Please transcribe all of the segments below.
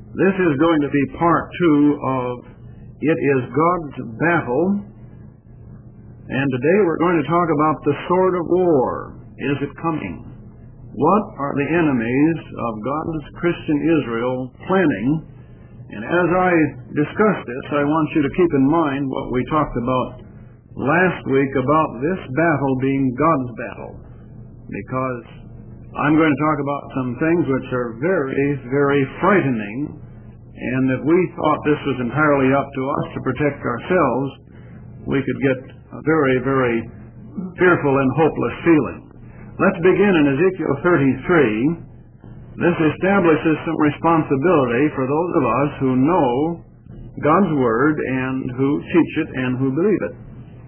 This is going to be part 2 of It is God's Battle. And today we're going to talk about the sword of war. Is it coming? What are the enemies of God's Christian Israel planning? And as I discuss this, I want you to keep in mind what we talked about last week about this battle being God's battle. Because I'm going to talk about some things which are very, very frightening. And if we thought this was entirely up to us to protect ourselves, we could get a very, very fearful and hopeless feeling. Let's begin in Ezekiel 33. This establishes some responsibility for those of us who know God's Word and who teach it and who believe it.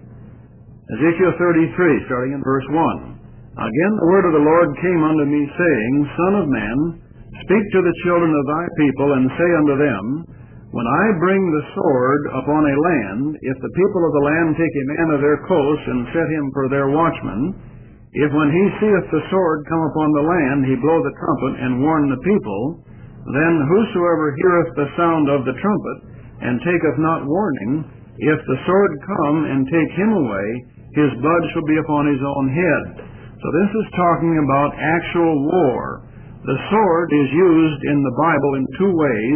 Ezekiel 33, starting in verse 1. Again the word of the Lord came unto me, saying, Son of man, speak to the children of thy people, and say unto them, When I bring the sword upon a land, if the people of the land take a man of their coast, and set him for their watchman, if when he seeth the sword come upon the land, he blow the trumpet, and warn the people, then whosoever heareth the sound of the trumpet, and taketh not warning, if the sword come and take him away, his blood shall be upon his own head. So this is talking about actual war. The sword is used in the Bible in two ways.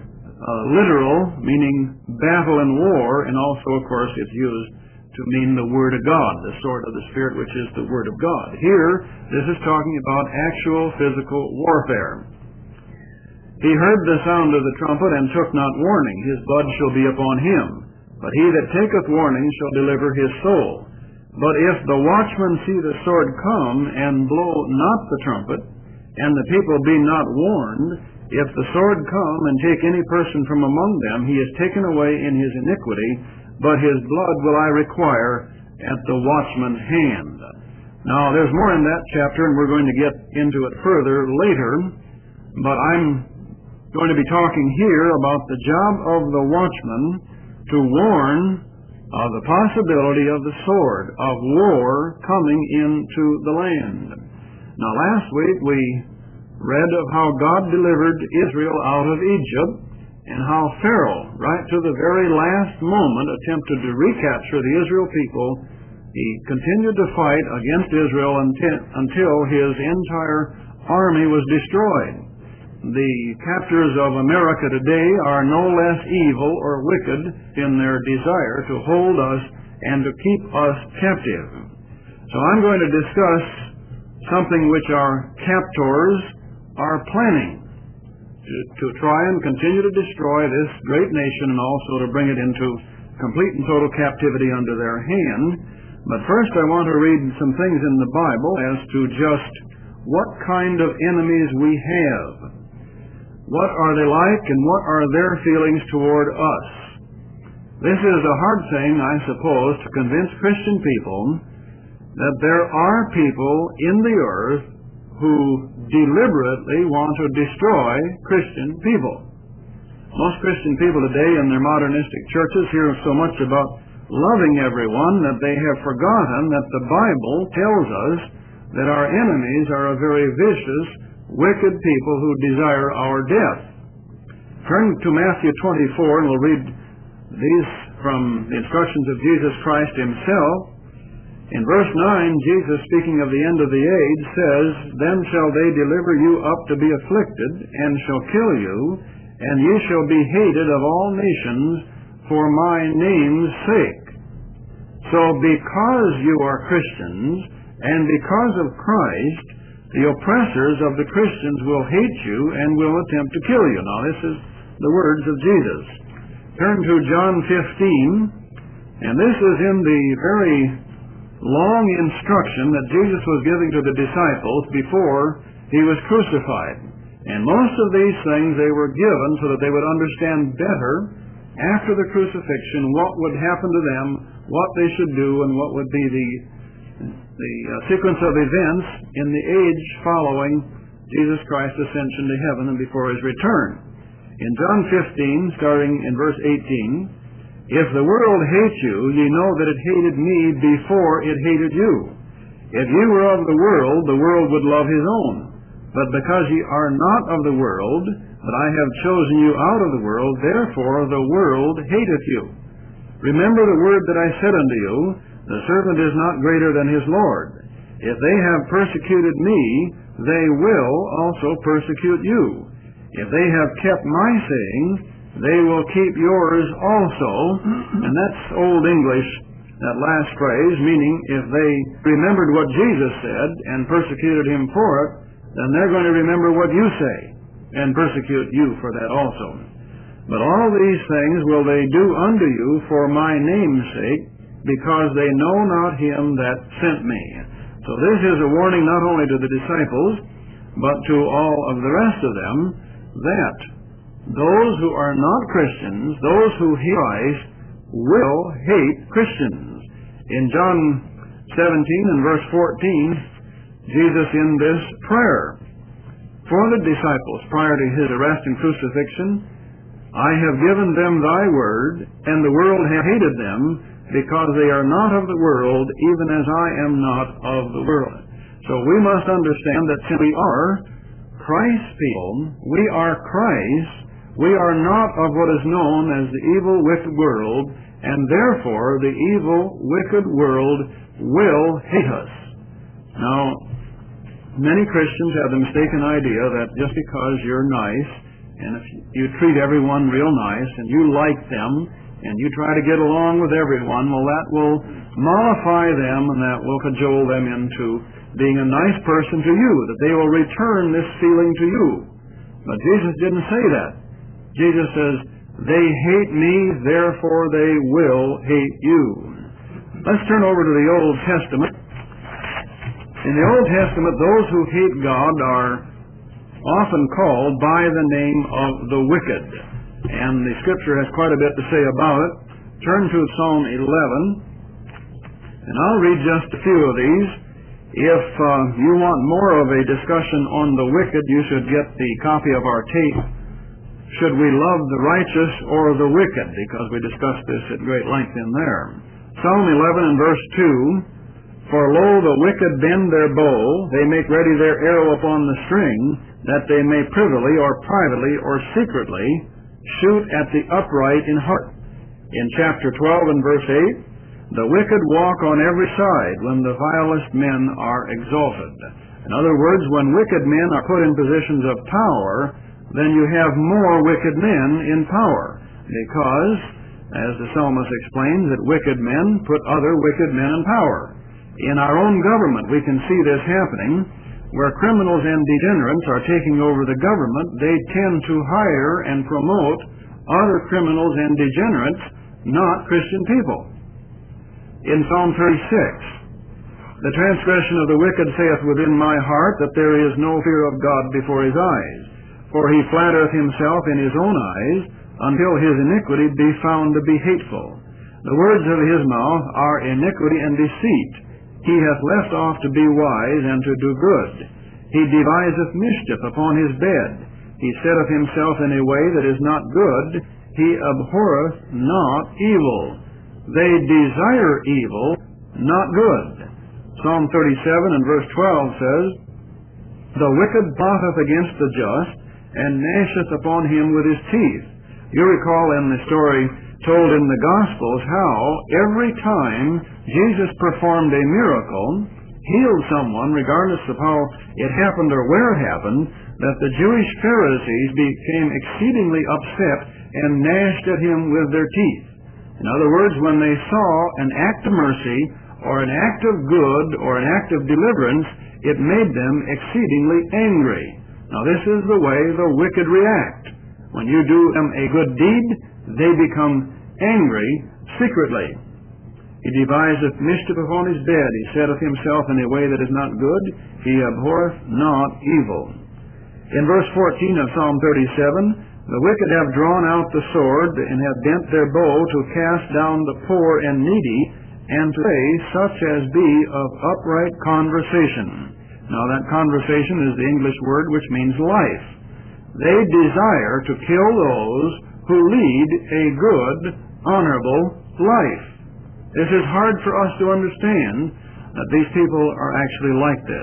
Literal, meaning battle and war, and also, of course, it's used to mean the Word of God, the sword of the Spirit, which is the Word of God. Here, this is talking about actual physical warfare. He heard the sound of the trumpet and took not warning. His blood shall be upon him. But he that taketh warning shall deliver his soul. But if the watchman see the sword come and blow not the trumpet, and the people be not warned, if the sword come and take any person from among them, he is taken away in his iniquity, but his blood will I require at the watchman's hand. Now, there's more in that chapter, and we're going to get into it further later, but I'm going to be talking here about the job of the watchman to warn of the possibility of the sword of war coming into the land. Now, last week we read of how God delivered Israel out of Egypt, and how Pharaoh, right to the very last moment, attempted to recapture the Israel people. He continued to fight against Israel until his entire army was destroyed. The captors of America today are no less evil or wicked in their desire to hold us and to keep us captive. So I'm going to discuss something which our captors are planning to try and continue to destroy this great nation, and also to bring it into complete and total captivity under their hand. But first I want to read some things in the Bible as to just what kind of enemies we have. What are they like, and what are their feelings toward us? This is a hard thing, I suppose, to convince Christian people that there are people in the earth who deliberately want to destroy Christian people. Most Christian people today in their modernistic churches hear so much about loving everyone that they have forgotten that the Bible tells us that our enemies are a very vicious, wicked people who desire our death. Turn to Matthew 24, and we'll read these from the instructions of Jesus Christ himself. In verse 9, Jesus, speaking of the end of the age, says, Then shall they deliver you up to be afflicted, and shall kill you, and ye shall be hated of all nations for my name's sake. So because you are Christians, and because of Christ, the oppressors of the Christians will hate you and will attempt to kill you. Now, this is the words of Jesus. Turn to John 15, and this is in the very long instruction that Jesus was giving to the disciples before he was crucified. And most of these things they were given so that they would understand better after the crucifixion what would happen to them, what they should do, and what would be the sequence of events in the age following Jesus Christ's ascension to heaven and before his return. In John 15, starting in verse 18, If the world hate you, ye know that it hated me before it hated you. If ye were of the world would love his own. But because ye are not of the world, but I have chosen you out of the world, therefore the world hateth you. Remember the word that I said unto you, the servant is not greater than his Lord. If they have persecuted me, they will also persecute you. If they have kept my sayings, they will keep yours also. And that's Old English, that last phrase, meaning if they remembered what Jesus said and persecuted him for it, then they're going to remember what you say and persecute you for that also. But all these things will they do unto you for my name's sake, because they know not him that sent me. So this is a warning not only to the disciples, but to all of the rest of them, that those who are not Christians, those who hate Christ, will hate Christians. In John 17 and verse 14, Jesus in this prayer for the disciples prior to his arrest and crucifixion, I have given them thy word, and the world hath hated them, because they are not of the world, even as I am not of the world. So we must understand that since we are Christ's people, we are Christ, we are not of what is known as the evil, wicked world, and therefore the evil, wicked world will hate us. Now, many Christians have the mistaken idea that just because you're nice, and if you treat everyone real nice, and you like them, and you try to get along with everyone, well, that will mollify them, and that will cajole them into being a nice person to you, that they will return this feeling to you. But Jesus didn't say that. Jesus says, they hate me, therefore they will hate you. Let's turn over to the Old Testament. In the Old Testament, those who hate God are often called by the name of the wicked. And the Scripture has quite a bit to say about it. Turn to Psalm 11, and I'll read just a few of these. If you want more of a discussion on the wicked, you should get the copy of our tape, Should We Love the Righteous or the Wicked? Because we discussed this at great length in there. Psalm 11 and verse 2, For lo, the wicked bend their bow, they make ready their arrow upon the string, that they may privily or privately or secretly shoot at the upright in heart. In chapter 12 and verse 8, the wicked walk on every side when the vilest men are exalted. In other words, when wicked men are put in positions of power, then you have more wicked men in power, because, as the psalmist explains, that wicked men put other wicked men in power. In our own government, we can see this happening. Where criminals and degenerates are taking over the government, they tend to hire and promote other criminals and degenerates, not Christian people. In Psalm 36, the transgression of the wicked saith within my heart, that there is no fear of God before his eyes. For he flattereth himself in his own eyes, until his iniquity be found to be hateful. The words of his mouth are iniquity and deceit. He hath left off to be wise and to do good. He deviseth mischief upon his bed. He setteth himself in a way that is not good. He abhorreth not evil. They desire evil, not good. Psalm 37 and verse 12 says, The wicked plotteth against the just, and gnasheth upon him with his teeth. You recall in the story told in the Gospels how every time Jesus performed a miracle, healed someone, regardless of how it happened or where it happened, that the Jewish Pharisees became exceedingly upset and gnashed at him with their teeth. In other words, when they saw an act of mercy or an act of good or an act of deliverance, it made them exceedingly angry. Now this is the way the wicked react. When you do them a good deed, they become angry secretly. He deviseth mischief upon his bed. He setteth himself in a way that is not good. He abhorreth not evil. In verse 14 of Psalm 37, the wicked have drawn out the sword and have bent their bow to cast down the poor and needy, and to slay such as be of upright conversation. Now that conversation is the English word which means life. They desire to kill those who lead a good, honorable life. This is hard for us to understand, that these people are actually like this.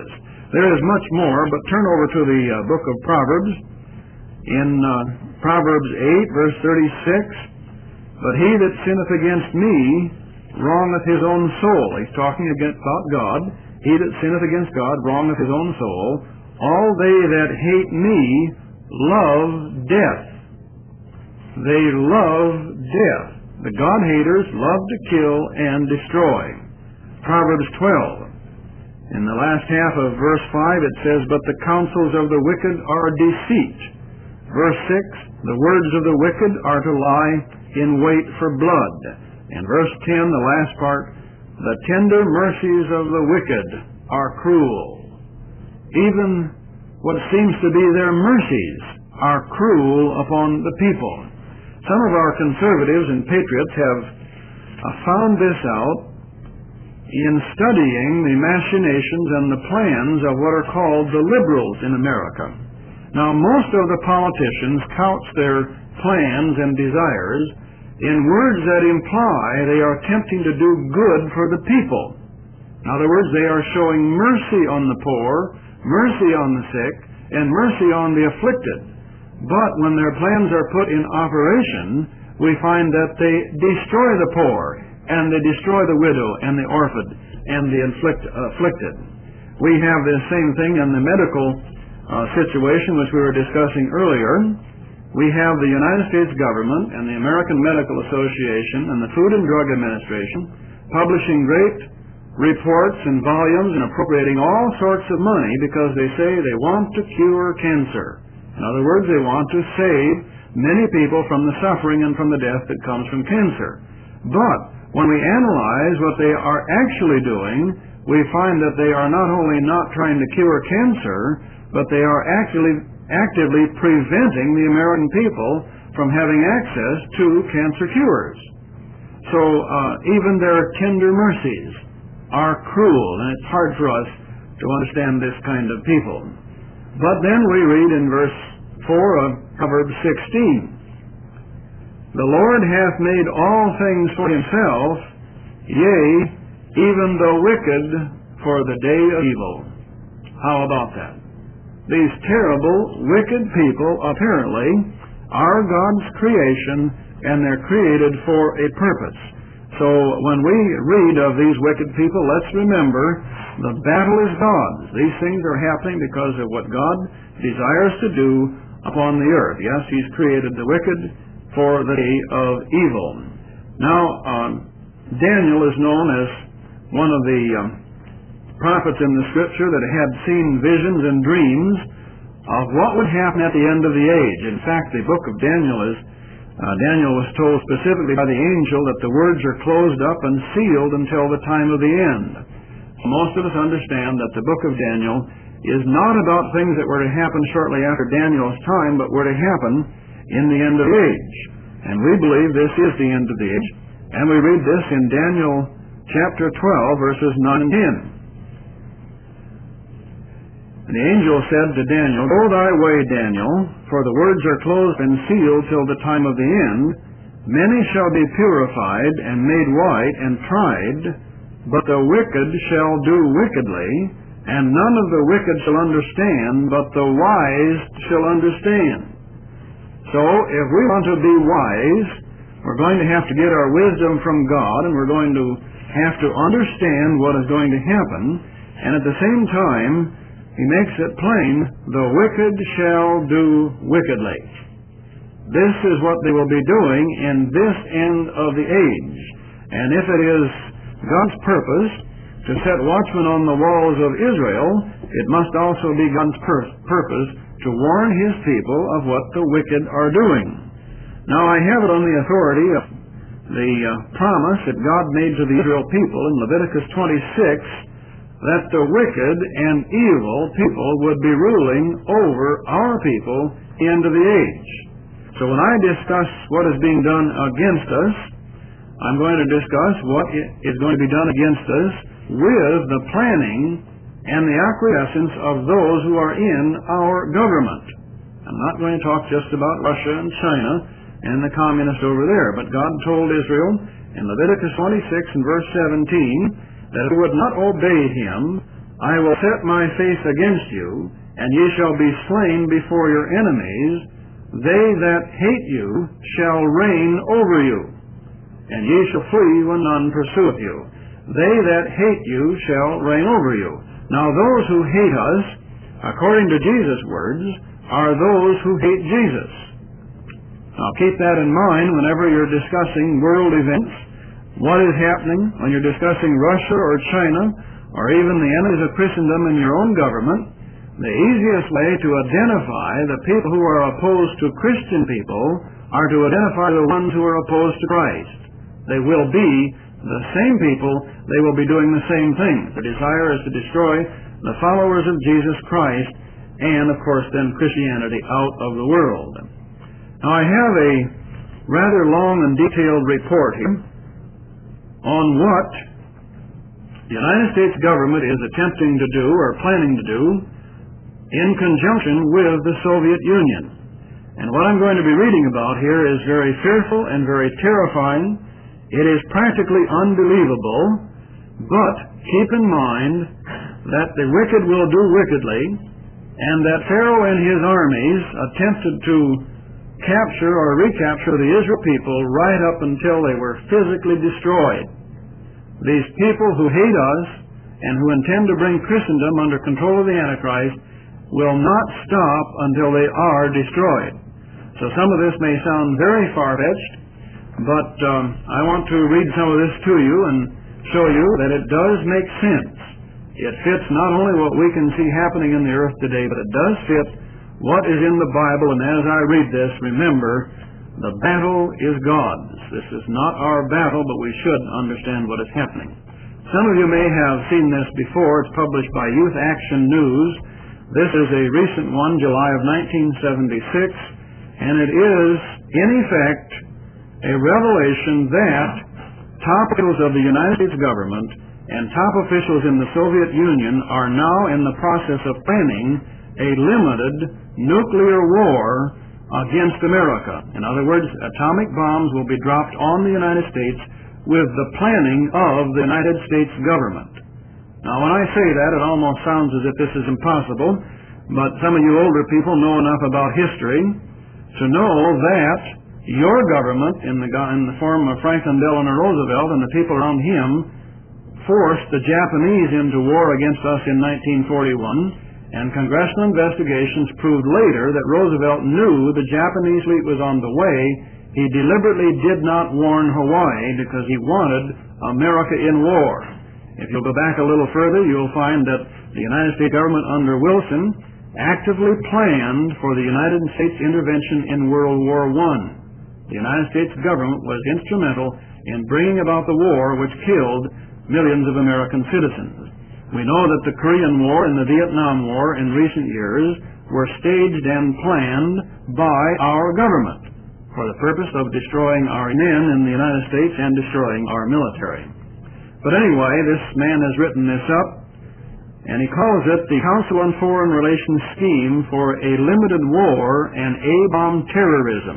There is much more, but turn over to the book of Proverbs. In Proverbs 8, verse 36, "But he that sinneth against me wrongeth his own soul." He's talking about God. "He that sinneth against God wrongeth his own soul. All they that hate me love death." They love death. The God-haters love to kill and destroy. Proverbs 12. In the last half of verse 5 it says, "But the counsels of the wicked are deceit." Verse 6, "The words of the wicked are to lie in wait for blood." And verse 10, the last part, "The tender mercies of the wicked are cruel." Even what seems to be their mercies are cruel upon the people. Some of our conservatives and patriots have found this out in studying the machinations and the plans of what are called the liberals in America. Now, most of the politicians couch their plans and desires in words that imply they are attempting to do good for the people. In other words, they are showing mercy on the poor, mercy on the sick, and mercy on the afflicted. But when their plans are put in operation, we find that they destroy the poor, and they destroy the widow and the orphan and the afflicted. We have the same thing in the medical situation which we were discussing earlier. We have the United States government and the American Medical Association and the Food and Drug Administration publishing great reports and volumes and appropriating all sorts of money because they say they want to cure cancer. In other words, they want to save many people from the suffering and from the death that comes from cancer. But when we analyze what they are actually doing, we find that they are not only not trying to cure cancer, but they are actively preventing the American people from having access to cancer cures. So even their tender mercies are cruel, and it's hard for us to understand this kind of people. But then we read in verse 4 of Proverbs 16, "The Lord hath made all things for himself, yea, even the wicked for the day of evil." How about that? These terrible, wicked people apparently are God's creation, and they're created for a purpose. So when we read of these wicked people, let's remember the battle is God's. These things are happening because of what God desires to do upon the earth. Yes, He's created the wicked for the day of evil. Now, Daniel is known as one of the prophets in the Scripture that had seen visions and dreams of what would happen at the end of the age. In fact, the book of Daniel is Daniel was told specifically by the angel that the words are closed up and sealed until the time of the end. Most of us understand that the book of Daniel is not about things that were to happen shortly after Daniel's time, but were to happen in the end of the age. And we believe this is the end of the age. And we read this in Daniel chapter 12, verses 9 and 10. And the angel said to Daniel, "Go thy way, Daniel, for the words are closed and sealed till the time of the end. Many shall be purified and made white and tried, but the wicked shall do wickedly, and none of the wicked shall understand, but the wise shall understand." So, if we want to be wise, we're going to have to get our wisdom from God, and we're going to have to understand what is going to happen, and at the same time, He makes it plain, "The wicked shall do wickedly." This is what they will be doing in this end of the age. And if it is God's purpose to set watchmen on the walls of Israel, it must also be God's purpose to warn His people of what the wicked are doing. Now, I have it on the authority of the promise that God made to the Israel people in Leviticus 26, that the wicked and evil people would be ruling over our people at the end of the age. So when I discuss what is being done against us, I'm going to discuss what is going to be done against us with the planning and the acquiescence of those who are in our government. I'm not going to talk just about Russia and China and the communists over there, but God told Israel in Leviticus 26 and verse 17 that if we would not obey Him, I will set my face against you, and ye shall be slain before your enemies. They that hate you shall reign over you, and ye shall flee when none pursueth you. They that hate you shall reign over you. Now those who hate us, according to Jesus' words, are those who hate Jesus. Now keep that in mind whenever you're discussing world events, what is happening when you're discussing Russia or China, or even the enemies of Christendom in your own government. The easiest way to identify the people who are opposed to Christian people are to identify the ones who are opposed to Christ. They will be the same people. They will be doing the same thing. Their desire is to destroy the followers of Jesus Christ and, of course, then Christianity out of the world. Now, I have a rather long and detailed report here on what the United States government is attempting to do or planning to do in conjunction with the Soviet Union. And what I'm going to be reading about here is very fearful and very terrifying. It is practically unbelievable, but keep in mind that the wicked will do wickedly, and that Pharaoh and his armies attempted to capture or recapture the Israel people right up until they were physically destroyed. These people who hate us and who intend to bring Christendom under control of the Antichrist will not stop until they are destroyed. So some of this may sound very far-fetched, but I want to read some of this to you and show you that it does make sense. It fits not only what we can see happening in the earth today, but it does fit what is in the Bible. And as I read this, remember, the battle is God's. This is not our battle, but we should understand what is happening. Some of you may have seen this before. It's published by Youth Action News. This is a recent one, July of 1976, and it is, in effect, a revelation that top officials of the United States government and top officials in the Soviet Union are now in the process of planning a limited nuclear war against America. In other words, atomic bombs will be dropped on the United States with the planning of the United States government. Now, when I say that, it almost sounds as if this is impossible, but some of you older people know enough about history to know that your government, in the form of Franklin Delano Roosevelt and the people around him, forced the Japanese into war against us in 1941, and congressional investigations proved later that Roosevelt knew the Japanese fleet was on the way. He deliberately did not warn Hawaii because he wanted America in war. If you'll go back a little further, you'll find that the United States government under Wilson actively planned for the United States intervention in World War I. The United States government was instrumental in bringing about the war which killed millions of American citizens. We know that the Korean War and the Vietnam War in recent years were staged and planned by our government for the purpose of destroying our men in the United States and destroying our military. But anyway, this man has written this up, and he calls it the Council on Foreign Relations Scheme for a Limited War and A-Bomb Terrorism.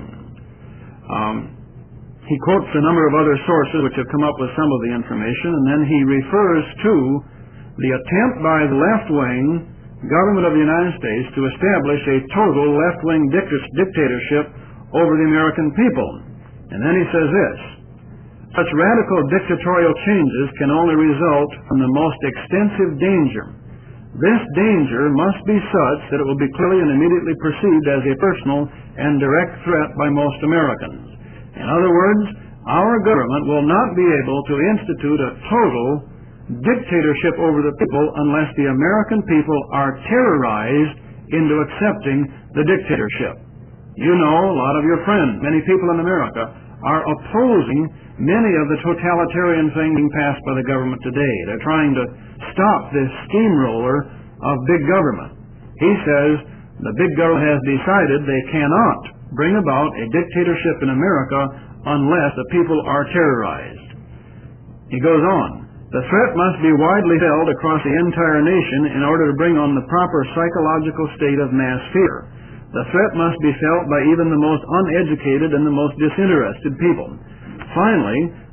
He quotes a number of other sources which have come up with some of the information, and then he refers to the attempt by the left-wing government of the United States to establish a total left-wing dictatorship over the American people. And then he says this: such radical dictatorial changes can only result from the most extensive danger. This danger must be such that it will be clearly and immediately perceived as a personal and direct threat by most Americans. In other words, our government will not be able to institute a total dictatorship over the people unless the American people are terrorized into accepting the dictatorship. You know, a lot of your friends, many people in America, are opposing many of the totalitarian things being passed by the government today. They're trying to stop this steamroller of big government. He says the big government has decided they cannot bring about a dictatorship in America unless the people are terrorized. He goes on, the threat must be widely felt across the entire nation in order to bring on the proper psychological state of mass fear. The threat must be felt by even the most uneducated and the most disinterested people. Finally,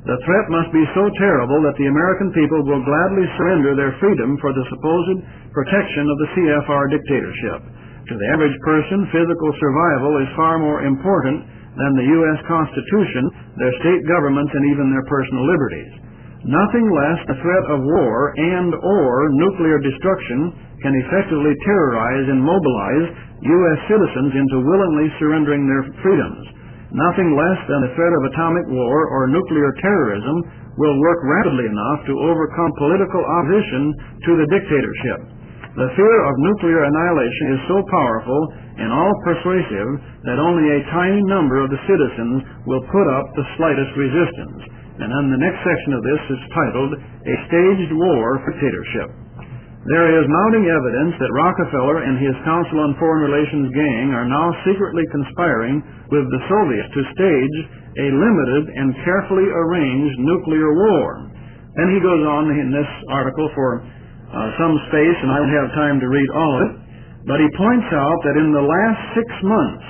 The threat must be so terrible that the American people will gladly surrender their freedom for the supposed protection of the CFR dictatorship. To the average person, physical survival is far more important than the U.S. Constitution, their state governments, and even their personal liberties. Nothing less than the threat of war and/or nuclear destruction can effectively terrorize and mobilize U.S. citizens into willingly surrendering their freedoms. Nothing less than the threat of atomic war or nuclear terrorism will work rapidly enough to overcome political opposition to the dictatorship. The fear of nuclear annihilation is so powerful and all-persuasive that only a tiny number of the citizens will put up the slightest resistance. And then the next section of this is titled, A Staged War for Dictatorship. There is mounting evidence that Rockefeller and his Council on Foreign Relations gang are now secretly conspiring with the Soviets to stage a limited and carefully arranged nuclear war. Then he goes on in this article for some space, and I don't have time to read all of it, but he points out that in the last 6 months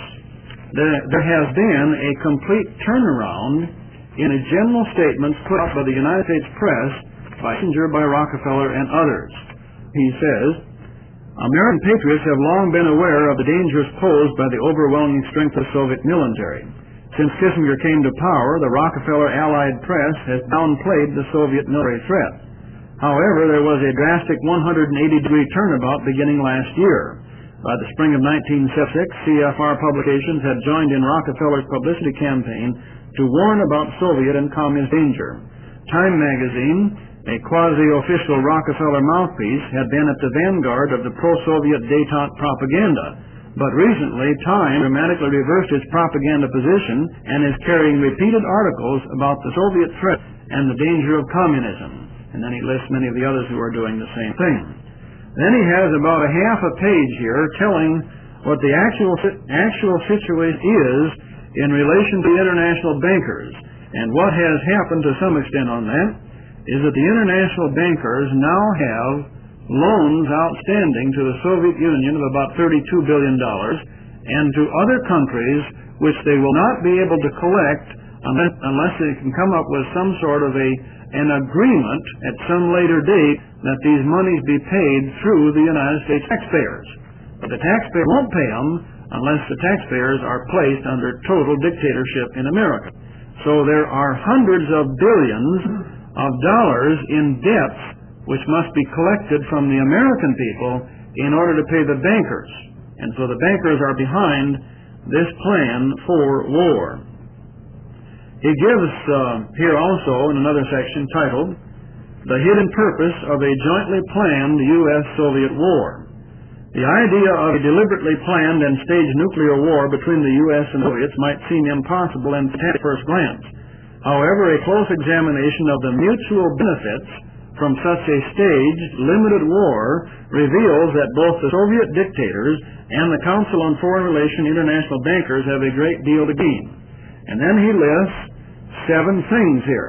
there has been a complete turnaround in the general statements put out by the United States press, by Kissinger, by Rockefeller, and others. He says, American patriots have long been aware of the dangers posed by the overwhelming strength of the Soviet military. Since Kissinger came to power, the Rockefeller-allied press has downplayed the Soviet military threat. However, there was a drastic 180-degree turnabout beginning last year. By the spring of 1976, CFR publications had joined in Rockefeller's publicity campaign to warn about Soviet and communist danger. Time magazine, a quasi-official Rockefeller mouthpiece, had been at the vanguard of the pro-Soviet détente propaganda, but recently Time dramatically reversed its propaganda position and is carrying repeated articles about the Soviet threat and the danger of communism. And then he lists many of the others who are doing the same thing. Then he has about a half a page here telling what the actual situation is in relation to international bankers. And what has happened to some extent on that is that the international bankers now have loans outstanding to the Soviet Union of about $32 billion and to other countries which they will not be able to collect unless they can come up with some sort of an agreement at some later date that these monies be paid through the United States taxpayers. But the taxpayer won't pay them unless the taxpayers are placed under total dictatorship in America. So there are hundreds of billions of dollars in debts which must be collected from the American people in order to pay the bankers. And so the bankers are behind this plan for war. He gives here also in another section titled, The Hidden Purpose of a Jointly Planned U.S.-Soviet War. The idea of a deliberately planned and staged nuclear war between the U.S. and Soviets might seem impossible at first glance. However, a close examination of the mutual benefits from such a staged, limited war reveals that both the Soviet dictators and the Council on Foreign Relations international bankers have a great deal to gain. And then he lists 7 things here.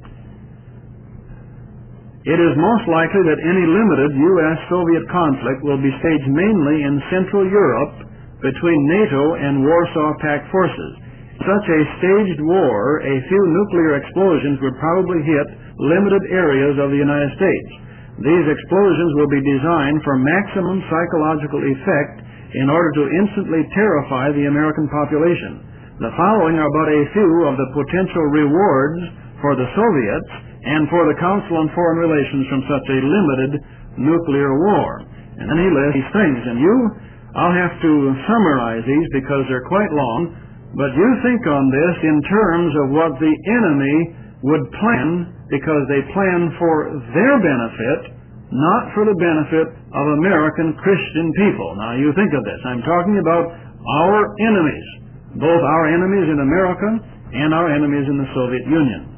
It is most likely that any limited U.S.-Soviet conflict will be staged mainly in Central Europe between NATO and Warsaw Pact forces. Such a staged war, a few nuclear explosions would probably hit limited areas of the United States. These explosions will be designed for maximum psychological effect in order to instantly terrify the American population. The following are but a few of the potential rewards for the Soviets and for the Council on Foreign Relations from such a limited nuclear war. And then he lists these things, and I'll have to summarize these because they're quite long, but you think on this in terms of what the enemy would plan, because they plan for their benefit, not for the benefit of American Christian people. Now you think of this. I'm talking about our enemies, both our enemies in America and our enemies in the Soviet Union.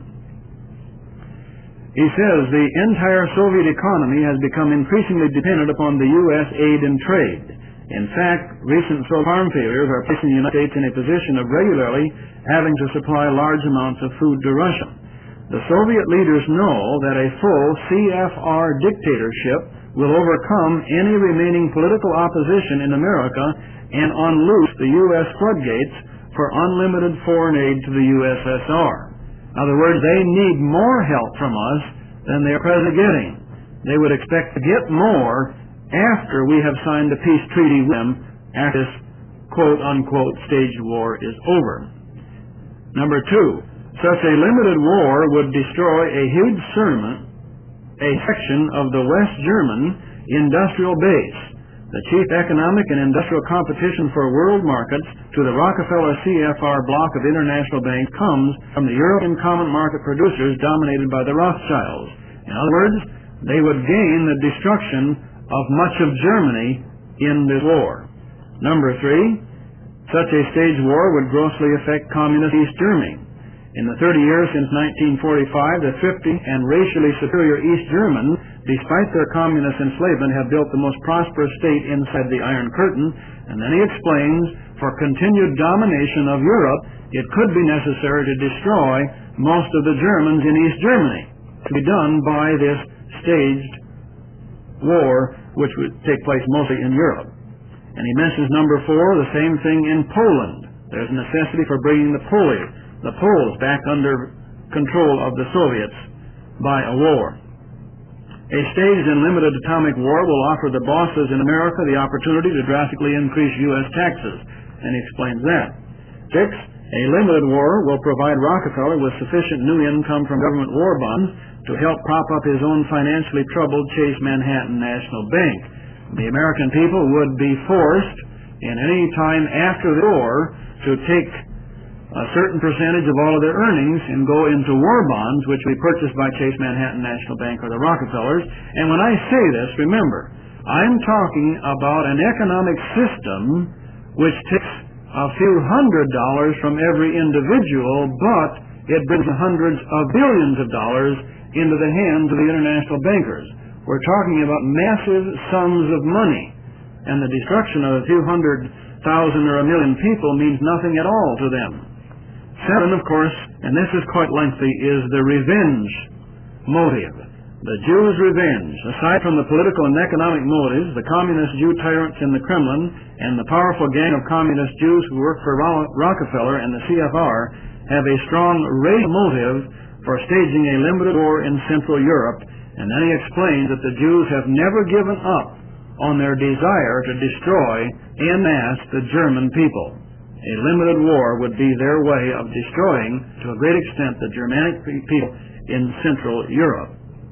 He says the entire Soviet economy has become increasingly dependent upon the U.S. aid and trade. In fact, recent Soviet farm failures are placing the United States in a position of regularly having to supply large amounts of food to Russia. The Soviet leaders know that a full CFR dictatorship will overcome any remaining political opposition in America and unloose the U.S. floodgates for unlimited foreign aid to the USSR. In other words, they need more help from us than they are presently getting. They would expect to get more after we have signed a peace treaty with them after this quote-unquote staged war is over. Number two, such a limited war would destroy a huge section of the West German industrial base. The chief economic and industrial competition for world markets to the Rockefeller CFR block of international banks comes from the European common market producers dominated by the Rothschilds. In other words, they would gain the destruction of much of Germany in this war. Number three, such a staged war would grossly affect communist East Germany. In the 30 years since 1945, the thrifty and racially superior East Germans, despite their communist enslavement, have built the most prosperous state inside the Iron Curtain. And then he explains, for continued domination of Europe, it could be necessary to destroy most of the Germans in East Germany, to be done by this staged war, which would take place mostly in Europe. And he mentions number four, the same thing in Poland. There's a necessity for bringing the Poles back under control of the Soviets by a war. A staged and limited atomic war will offer the bosses in America the opportunity to drastically increase U.S. taxes, and he explains that. Six, a limited war will provide Rockefeller with sufficient new income from government war bonds to help prop up his own financially troubled Chase Manhattan National Bank. The American people would be forced in any time after the war to take a certain percentage of all of their earnings and go into war bonds, which we purchased by Chase Manhattan National Bank or the Rockefellers. And when I say this, remember, I'm talking about an economic system which takes a few $100s from every individual, but it brings hundreds of billions of dollars into the hands of the international bankers. We're talking about massive sums of money, and the destruction of a few 100,000 or a million people means nothing at all to them. Seven, of course, and this is quite lengthy, is the revenge motive. The Jews' revenge. Aside from the political and economic motives, the communist Jew tyrants in the Kremlin and the powerful gang of communist Jews who work for Rockefeller and the CFR have a strong racial motive for staging a limited war in Central Europe. And then he explains that the Jews have never given up on their desire to destroy en masse the German people. A limited war would be their way of destroying, to a great extent, the Germanic people in Central Europe.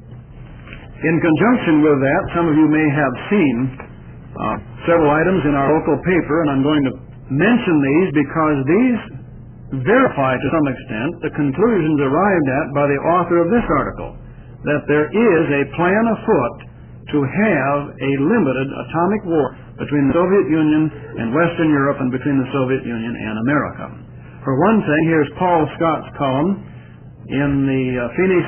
In conjunction with that, some of you may have seen several items in our local paper, and I'm going to mention these because these verify to some extent the conclusions arrived at by the author of this article, that there is a plan afoot to have a limited atomic war between the Soviet Union and Western Europe and between the Soviet Union and America. For one thing, here's Paul Scott's column in the Phoenix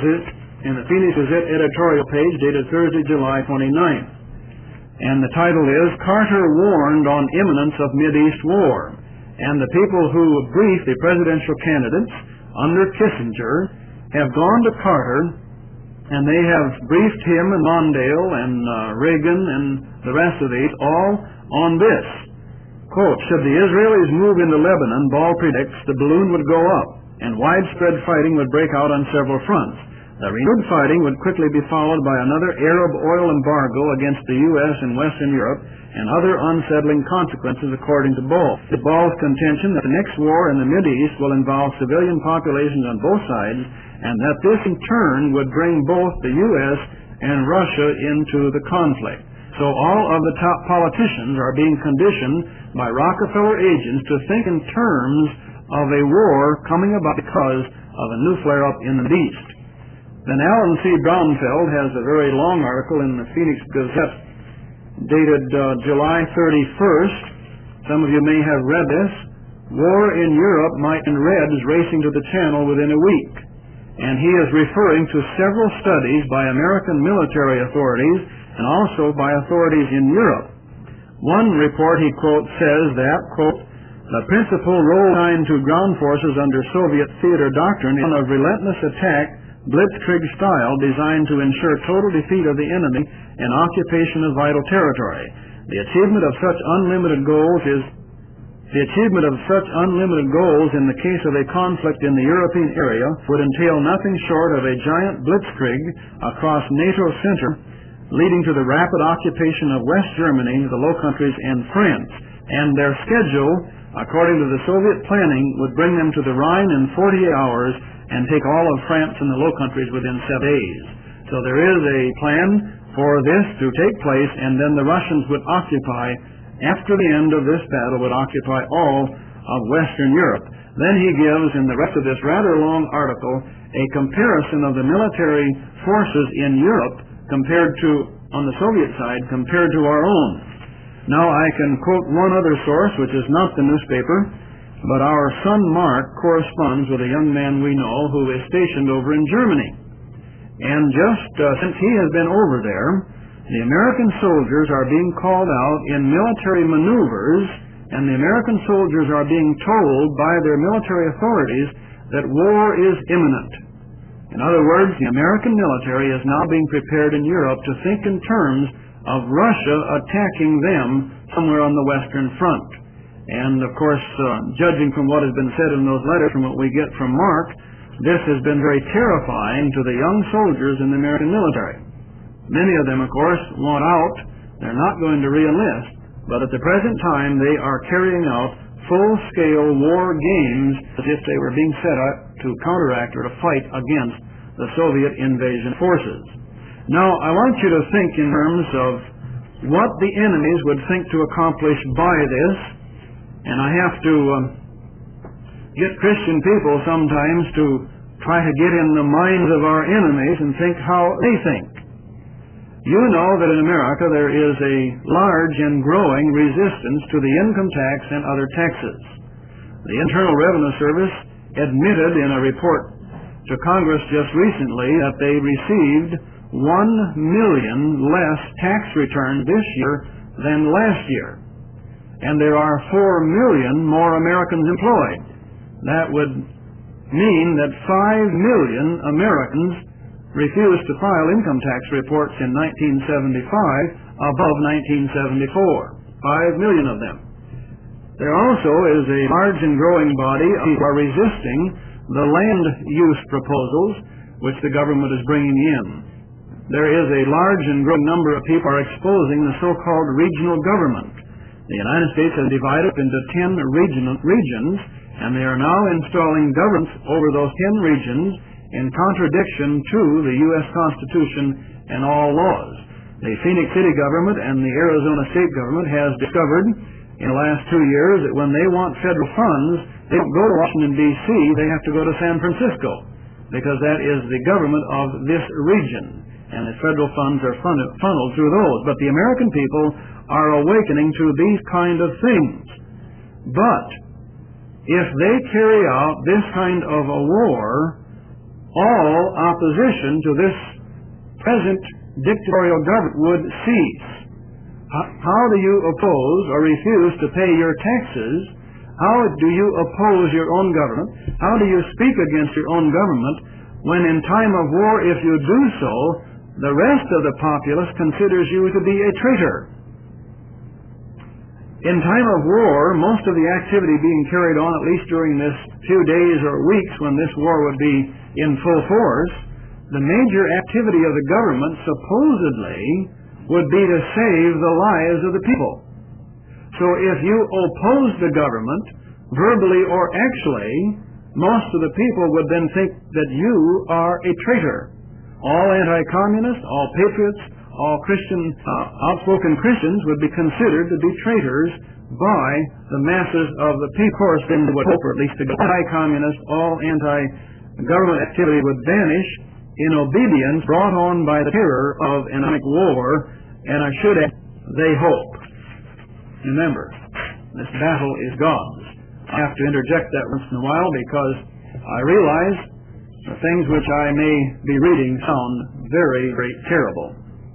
Gazette editorial page dated Thursday, July 29th. And the title is, Carter Warned on Imminence of Mideast War. And the people who briefed the presidential candidates under Kissinger have gone to Carter, and they have briefed him and Mondale and Reagan and the rest of these all on this. Quote, should the Israelis move into Lebanon, Ball predicts the balloon would go up and widespread fighting would break out on several fronts. The renewed fighting would quickly be followed by another Arab oil embargo against the U.S. and Western Europe and other unsettling consequences according to Ball. It's Ball's contention that the next war in the Mideast will involve civilian populations on both sides, and that this in turn would bring both the U.S. and Russia into the conflict. So all of the top politicians are being conditioned by Rockefeller agents to think in terms of a war coming about because of a new flare-up in the Mideast. Then Alan C. Braunfeld has a very long article in the Phoenix Gazette dated July 31st. Some of you may have read this. War in Europe might end Reds racing to the Channel within a week. And he is referring to several studies by American military authorities and also by authorities in Europe. One report he quotes says that, quote, the principal role assigned to ground forces under Soviet theater doctrine is one of relentless attack, blitzkrieg style, designed to ensure total defeat of the enemy and occupation of vital territory. The achievement of such unlimited goals is The achievement of such unlimited goals in the case of a conflict in the European area would entail nothing short of a giant blitzkrieg across NATO's center, leading to the rapid occupation of West Germany, the Low Countries, and France. And their schedule, according to the Soviet planning, would bring them to the Rhine in 48 hours and take all of France and the Low Countries within 7 days. So there is a plan for this to take place, and then the Russians would occupy, after the end of this battle, would occupy all of Western Europe. Then he gives, in the rest of this rather long article, a comparison of the military forces in Europe compared to, on the Soviet side, compared to our own. Now I can quote one other source, which is not the newspaper, but our son Mark corresponds with a young man we know who is stationed over in Germany. And just since he has been over there, the American soldiers are being called out in military maneuvers, and the American soldiers are being told by their military authorities that war is imminent. In other words, the American military is now being prepared in Europe to think in terms of Russia attacking them somewhere on the Western Front. And of course, judging from what has been said in those letters, from what we get from Mark, this has been very terrifying to the young soldiers in the American military. Many of them, of course, want out. They're not going to re-enlist, but at the present time they are carrying out full-scale war games as if they were being set up to counteract or to fight against the Soviet invasion forces. Now, I want you to think in terms of what the enemies would think to accomplish by this, and I have to get Christian people sometimes to try to get in the minds of our enemies and think how they think. You know that in America there is a large and growing resistance to the income tax and other taxes. The Internal Revenue Service admitted in a report to Congress just recently that they received 1 million less tax returns this year than last year. And there are 4 million more Americans employed. That would mean that 5 million Americans refused to file income tax reports in 1975 above 1974. 5 million of them. There also is a large and growing body of people who are resisting the land use proposals which the government is bringing in. There is a large and growing number of people who are exposing the so-called regional government. The United States has divided up into 10 regions, and they are now installing governments over those 10 regions in contradiction to the U.S. Constitution and all laws. The Phoenix City government and the Arizona state government has discovered in the last 2 years that when they want federal funds, they don't go to Washington, D.C., they have to go to San Francisco, because that is the government of this region, and the federal funds are funneled through those. But the American people are awakening to these kind of things. But if they carry out this kind of a war, all opposition to this present dictatorial government would cease. How do you oppose or refuse to pay your taxes? How do you oppose your own government? How do you speak against your own government when in time of war, if you do so, the rest of the populace considers you to be a traitor? In time of war, most of the activity being carried on, at least during this few days or weeks when this war would be in full force, the major activity of the government supposedly would be to save the lives of the people. So if you oppose the government, verbally or actually, most of the people would then think that you are a traitor. All anti-communists, all patriots, all Christian, outspoken Christians would be considered to be traitors by the masses of the people. Of course, then would hope, or at least the anti-communist, all anti-government activity would vanish in obedience brought on by the terror of an economic war, and I should add, they hope. Remember, this battle is God's. I have to interject that once in a while because I realize the things which I may be reading sound very, very terrible.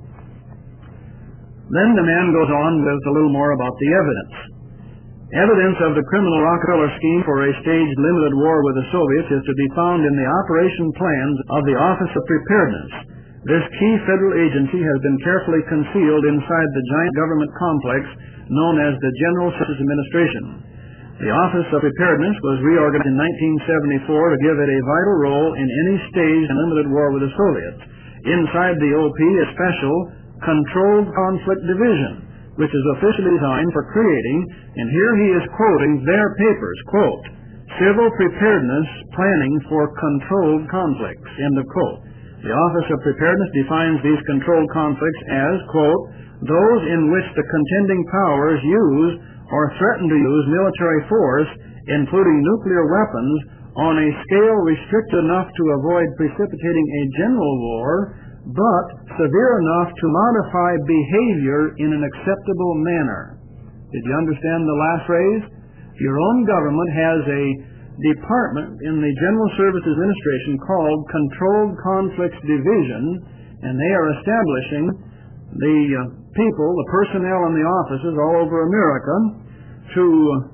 Then the man goes on with a little more about the evidence. Evidence of the criminal Rockefeller scheme for a staged limited war with the Soviets is to be found in the operation plans of the Office of Preparedness. This key federal agency has been carefully concealed inside the giant government complex known as the General Services Administration. The Office of Preparedness was reorganized in 1974 to give it a vital role in any staged and limited war with the Soviets. Inside the OP, a special Controlled Conflict Division, which is officially designed for creating, and here he is quoting their papers, quote, Civil Preparedness Planning for Controlled Conflicts, end of quote. The Office of Preparedness defines these controlled conflicts as, quote, those in which the contending powers use or threaten to use military force, including nuclear weapons, on a scale restricted enough to avoid precipitating a general war, but severe enough to modify behavior in an acceptable manner. Did you understand the last phrase? Your own government has a department in the General Services Administration called Controlled Conflicts Division, and they are establishing the people, the personnel in the offices all over America to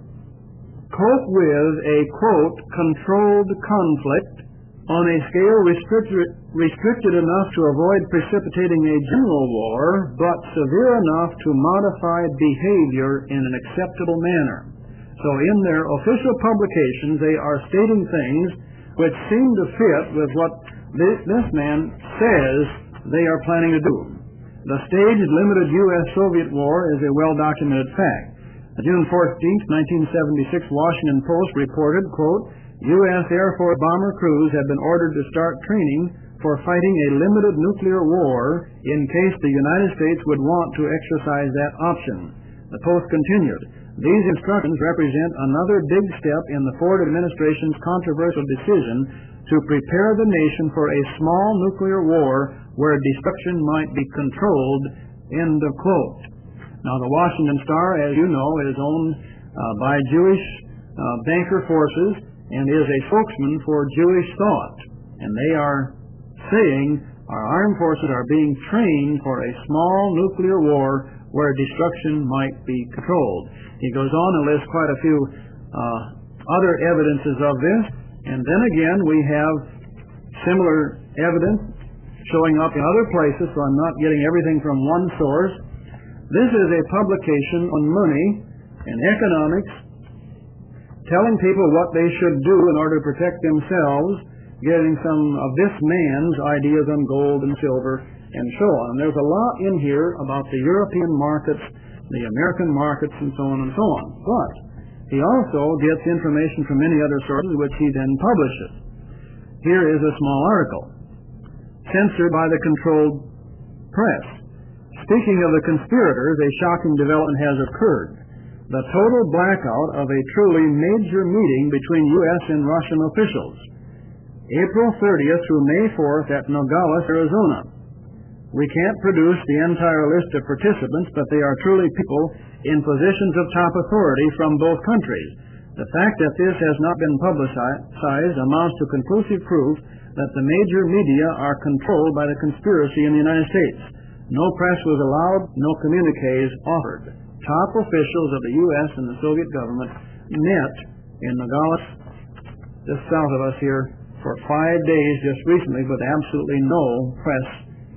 cope with a, quote, controlled conflict on a scale restricted enough to avoid precipitating a general war, but severe enough to modify behavior in an acceptable manner. So in their official publications, they are stating things which seem to fit with what this man says they are planning to do. The staged limited U.S.-Soviet war is a well-documented fact. The June 14, 1976 Washington Post reported, quote, U.S. Air Force bomber crews have been ordered to start training for fighting a limited nuclear war in case the United States would want to exercise that option. The Post continued, these instructions represent another big step in the Ford administration's controversial decision to prepare the nation for a small nuclear war where destruction might be controlled, end of quote. Now, the Washington Star, as you know, is owned by Jewish banker forces and is a spokesman for Jewish thought. And they are saying our armed forces are being trained for a small nuclear war where destruction might be controlled. He goes on and lists quite a few other evidences of this. And then again, we have similar evidence showing up in other places, so I'm not getting everything from one source. This is a publication on money and economics, telling people what they should do in order to protect themselves, giving some of this man's ideas on gold and silver and so on. And there's a lot in here about the European markets, the American markets, and so on and so on. But he also gets information from many other sources which he then publishes. Here is a small article, censored by the controlled press. Speaking of the conspirators, a shocking development has occurred. The total blackout of a truly major meeting between U.S. and Russian officials. April 30th through May 4th at Nogales, Arizona. We can't produce the entire list of participants, but they are truly people in positions of top authority from both countries. The fact that this has not been publicized amounts to conclusive proof that the major media are controlled by the conspiracy in the United States. No press was allowed, no communiques offered. Top officials of the U.S. and the Soviet government met in Nogales, just south of us here, for 5 days just recently, with absolutely no press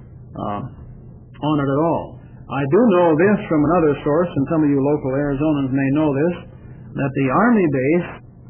on it at all. I do know this from another source, and some of you local Arizonans may know this, that the Army base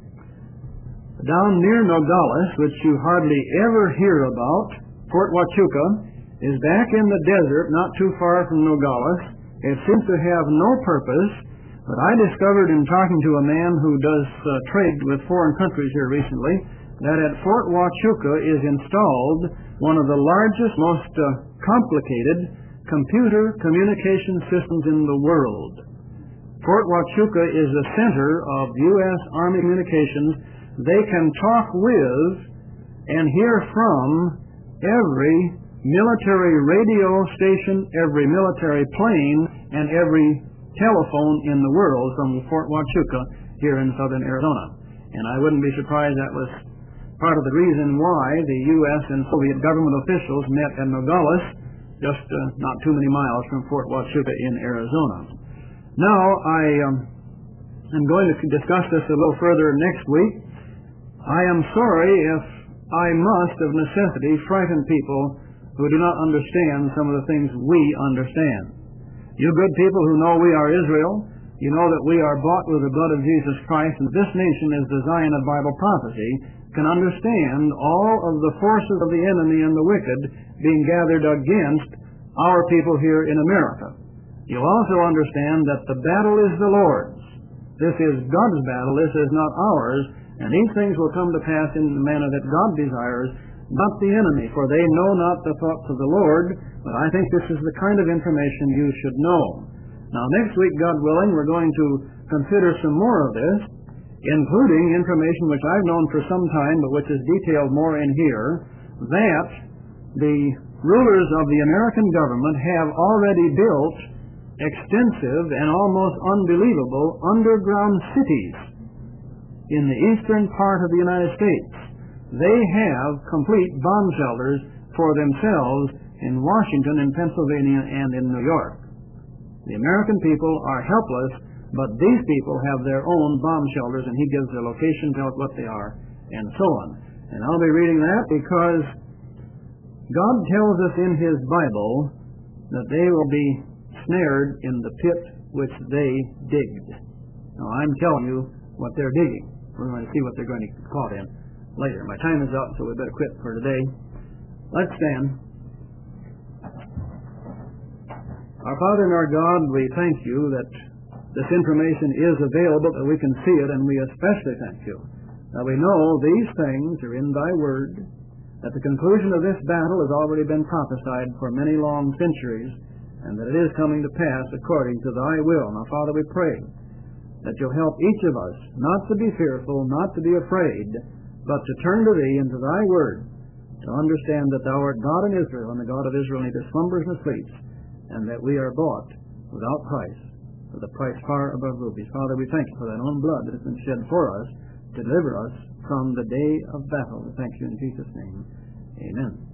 down near Nogales, which you hardly ever hear about, Fort Huachuca, is back in the desert not too far from Nogales. It seems to have no purpose, but I discovered in talking to a man who does trade with foreign countries here recently that at Fort Huachuca is installed one of the largest, most complicated computer communication systems in the world. Fort Huachuca is the center of U.S. Army communications. They can talk with and hear from every military radio station, every military plane, and every telephone in the world from Fort Huachuca here in southern Arizona. And I wouldn't be surprised that was part of the reason why the U.S. and Soviet government officials met at Nogales, just not too many miles from Fort Huachuca in Arizona. Now, I am going to discuss this a little further next week. I am sorry if I must, of necessity, frighten people who do not understand some of the things we understand. You good people who know we are Israel, You know that we are bought with the blood of Jesus Christ, and this nation, as the Zion of Bible prophecy, can understand all of the forces of the enemy and the wicked being gathered against our people here in America. You'll also understand that the battle is the Lord's. This is God's battle. This is not ours. And these things will come to pass in the manner that God desires, not the enemy. For they know not the thoughts of the Lord. But I think this is the kind of information you should know. Now, next week, God willing, we're going to consider some more of this, including information which I've known for some time, but which is detailed more in here, that the rulers of the American government have already built extensive and almost unbelievable underground cities in the eastern part of the United States. They have complete bomb shelters for themselves in Washington, in Pennsylvania, and in New York. The American people are helpless, but these people have their own bomb shelters, and he gives their location, tells what they are, and so on. And I'll be reading that because God tells us in His Bible that they will be snared in the pit which they digged. Now, I'm telling you what they're digging. We're going to see what they're going to get caught in later. My time is up, so we better quit for today. Let's stand. Our Father and our God, we thank you that this information is available, that we can see it, and we especially thank you that we know these things are in Thy Word, that the conclusion of this battle has already been prophesied for many long centuries, and that it is coming to pass according to Thy will. Now, Father, we pray that You'll help each of us not to be fearful, not to be afraid, but to turn to Thee and to Thy Word, to understand that Thou art God in Israel, and the God of Israel neither slumbers nor sleeps, and that we are bought without price, with a price far above rubies. Father, we thank You for Thine own blood that has been shed for us to deliver us from the day of battle. We thank You in Jesus' name. Amen.